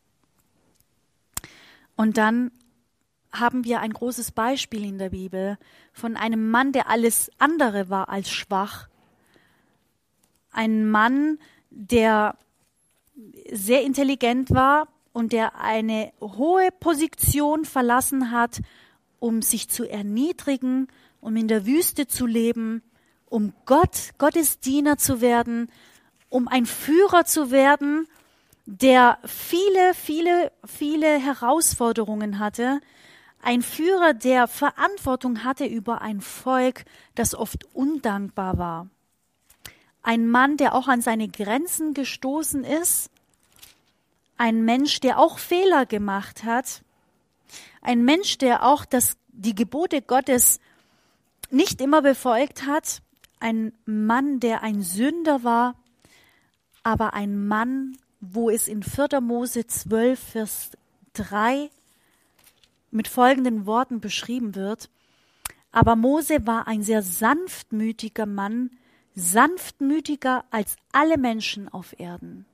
Und dann haben wir ein großes Beispiel in der Bibel von einem Mann, der alles andere war als schwach. Ein Mann, der sehr intelligent war und der eine hohe Position verlassen hat, um sich zu erniedrigen, um in der Wüste zu leben, um Gottes Diener zu werden, um ein Führer zu werden, der viele Herausforderungen hatte, ein Führer, der Verantwortung hatte über ein Volk, das oft undankbar war. Ein Mann, der auch an seine Grenzen gestoßen ist, ein Mensch, der auch Fehler gemacht hat, ein Mensch, der auch die Gebote Gottes nicht immer befolgt hat, ein Mann, der ein Sünder war, aber ein Mann, wo es in 4. Mose 12, Vers 3 mit folgenden Worten beschrieben wird. Aber Mose war ein sehr sanftmütiger Mann, sanftmütiger als alle Menschen auf Erden.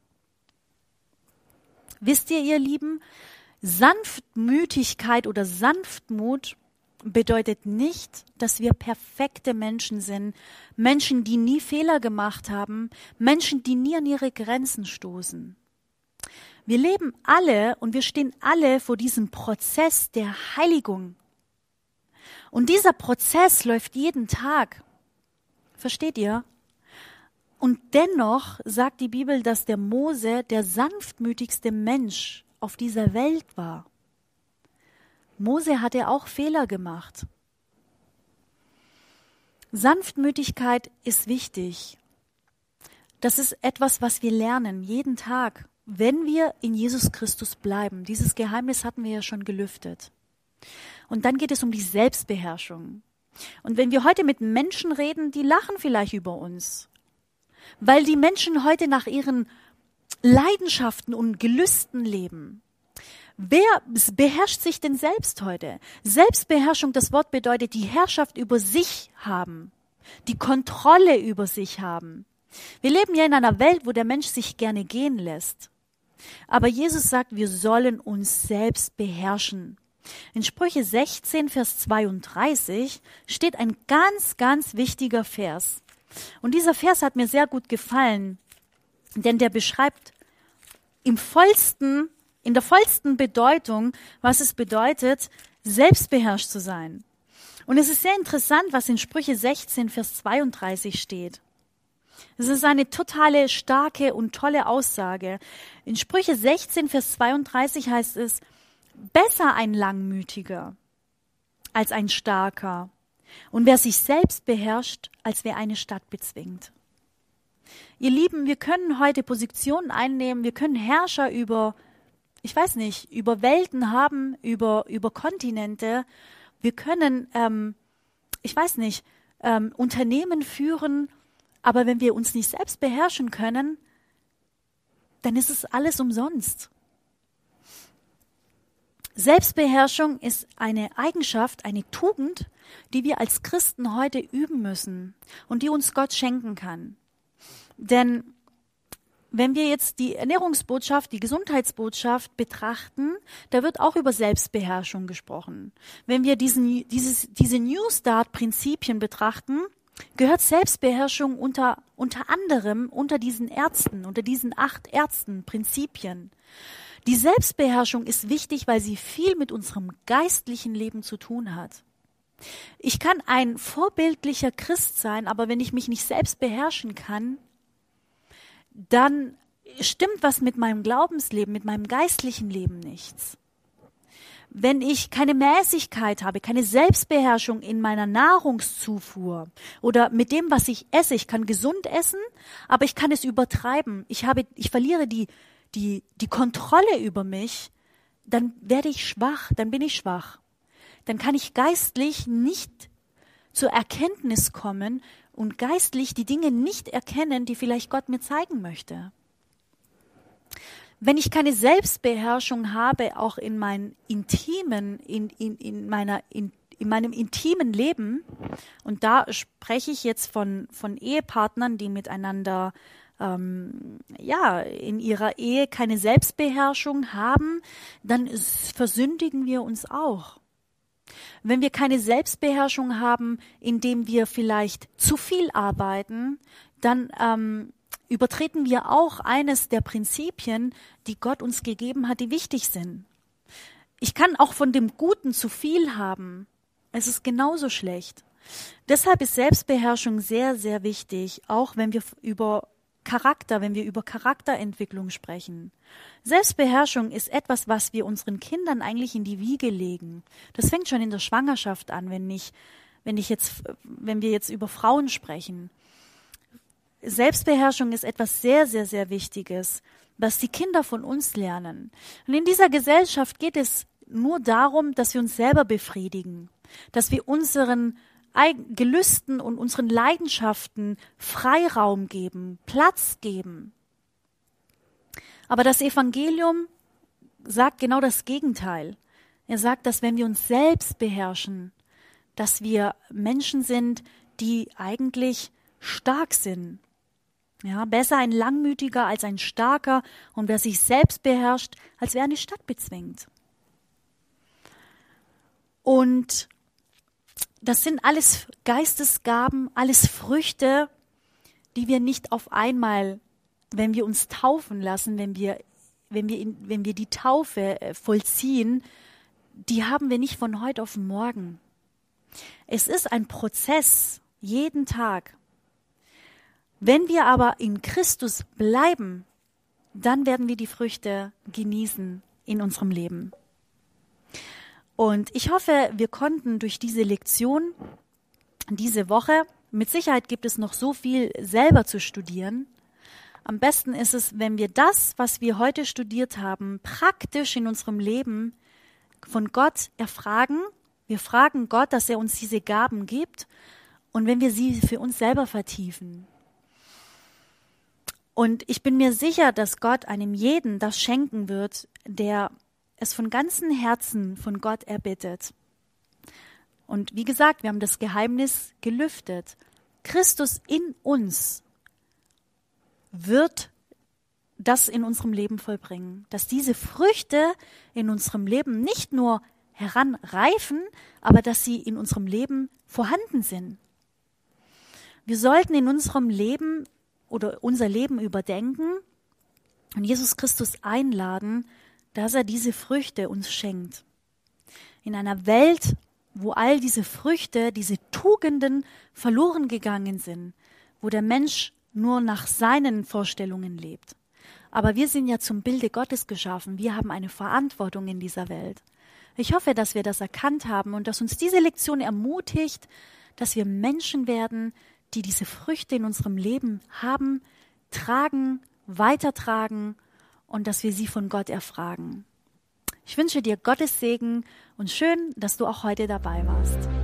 Wisst ihr Lieben, Sanftmütigkeit oder Sanftmut bedeutet nicht, dass wir perfekte Menschen sind, Menschen, die nie Fehler gemacht haben, Menschen, die nie an ihre Grenzen stoßen. Wir leben alle und wir stehen alle vor diesem Prozess der Heiligung. Und dieser Prozess läuft jeden Tag. Versteht ihr? Und dennoch sagt die Bibel, dass der Mose der sanftmütigste Mensch auf dieser Welt war. Mose hatte auch Fehler gemacht. Sanftmütigkeit ist wichtig. Das ist etwas, was wir lernen, jeden Tag, wenn wir in Jesus Christus bleiben. Dieses Geheimnis hatten wir ja schon gelüftet. Und dann geht es um die Selbstbeherrschung. Und wenn wir heute mit Menschen reden, die lachen vielleicht über uns, weil die Menschen heute nach ihren Leidenschaften und Gelüsten leben. Wer beherrscht sich denn selbst heute? Selbstbeherrschung, das Wort bedeutet die Herrschaft über sich haben, die Kontrolle über sich haben. Wir leben ja in einer Welt, wo der Mensch sich gerne gehen lässt. Aber Jesus sagt, wir sollen uns selbst beherrschen. In Sprüche 16, Vers 32 steht ein ganz, ganz wichtiger Vers. Und dieser Vers hat mir sehr gut gefallen, denn der beschreibt in der vollsten Bedeutung, was es bedeutet, selbstbeherrscht zu sein. Und es ist sehr interessant, was in Sprüche 16, Vers 32 steht. Es ist eine totale, starke und tolle Aussage. In Sprüche 16, Vers 32 heißt es, besser ein Langmütiger als ein Starker. Und wer sich selbst beherrscht, als wer eine Stadt bezwingt. Ihr Lieben, wir können heute Positionen einnehmen, wir können Herrscher über Welten haben, über Kontinente. Wir können, Unternehmen führen, aber wenn wir uns nicht selbst beherrschen können, dann ist es alles umsonst. Selbstbeherrschung ist eine Eigenschaft, eine Tugend, die wir als Christen heute üben müssen und die uns Gott schenken kann. Denn wenn wir jetzt die Ernährungsbotschaft, die Gesundheitsbotschaft betrachten, da wird auch über Selbstbeherrschung gesprochen. Wenn wir diese New Start-Prinzipien betrachten, gehört Selbstbeherrschung unter anderem unter diesen Ärzten, unter diesen 8 Ärzten, Prinzipien. Die Selbstbeherrschung ist wichtig, weil sie viel mit unserem geistlichen Leben zu tun hat. Ich kann ein vorbildlicher Christ sein, aber wenn ich mich nicht selbst beherrschen kann, dann stimmt was mit meinem Glaubensleben, mit meinem geistlichen Leben nichts. Wenn ich keine Mäßigkeit habe, keine Selbstbeherrschung in meiner Nahrungszufuhr oder mit dem, was ich esse, ich kann gesund essen, aber ich kann es übertreiben. Ich verliere die Kontrolle über mich, dann werde ich schwach, dann bin ich schwach. Dann kann ich geistlich nicht zur Erkenntnis kommen und geistlich die Dinge nicht erkennen, die vielleicht Gott mir zeigen möchte. Wenn ich keine Selbstbeherrschung habe, auch in meinem intimen, in meinem intimen Leben, und da spreche ich jetzt von Ehepartnern, die miteinander in ihrer Ehe keine Selbstbeherrschung haben, dann versündigen wir uns auch. Wenn wir keine Selbstbeherrschung haben, indem wir vielleicht zu viel arbeiten, dann übertreten wir auch eines der Prinzipien, die Gott uns gegeben hat, die wichtig sind. Ich kann auch von dem Guten zu viel haben. Es ist genauso schlecht. Deshalb ist Selbstbeherrschung sehr, sehr wichtig, auch wenn wir über Charakterentwicklung sprechen. Selbstbeherrschung ist etwas, was wir unseren Kindern eigentlich in die Wiege legen. Das fängt schon in der Schwangerschaft an, wenn wir jetzt über Frauen sprechen. Selbstbeherrschung ist etwas sehr, sehr, sehr Wichtiges, was die Kinder von uns lernen. Und in dieser Gesellschaft geht es nur darum, dass wir uns selber befriedigen, dass wir unseren Gelüsten und unseren Leidenschaften Freiraum geben, Platz geben. Aber das Evangelium sagt genau das Gegenteil. Er sagt, dass wenn wir uns selbst beherrschen, dass wir Menschen sind, die eigentlich stark sind. Ja, besser ein Langmütiger als ein Starker und wer sich selbst beherrscht, als wer eine Stadt bezwingt. Und das sind alles Geistesgaben, alles Früchte, die wir nicht auf einmal, wenn wir uns taufen lassen, wenn wir die Taufe vollziehen, die haben wir nicht von heute auf morgen. Es ist ein Prozess, jeden Tag. Wenn wir aber in Christus bleiben, dann werden wir die Früchte genießen in unserem Leben. Und ich hoffe, wir konnten durch diese Lektion, diese Woche, mit Sicherheit gibt es noch so viel selber zu studieren. Am besten ist es, wenn wir das, was wir heute studiert haben, praktisch in unserem Leben von Gott erfragen. Wir fragen Gott, dass er uns diese Gaben gibt und wenn wir sie für uns selber vertiefen. Und ich bin mir sicher, dass Gott einem jeden das schenken wird, der es von ganzem Herzen von Gott erbittet. Und wie gesagt, wir haben das Geheimnis gelüftet. Christus in uns wird das in unserem Leben vollbringen. Dass diese Früchte in unserem Leben nicht nur heranreifen, aber dass sie in unserem Leben vorhanden sind. Wir sollten in unserem Leben oder unser Leben überdenken und Jesus Christus einladen, dass er diese Früchte uns schenkt. In einer Welt, wo all diese Früchte, diese Tugenden verloren gegangen sind, wo der Mensch nur nach seinen Vorstellungen lebt. Aber wir sind ja zum Bilde Gottes geschaffen. Wir haben eine Verantwortung in dieser Welt. Ich hoffe, dass wir das erkannt haben und dass uns diese Lektion ermutigt, dass wir Menschen werden, die diese Früchte in unserem Leben haben, tragen, weitertragen und dass wir sie von Gott erfragen. Ich wünsche dir Gottes Segen und schön, dass du auch heute dabei warst.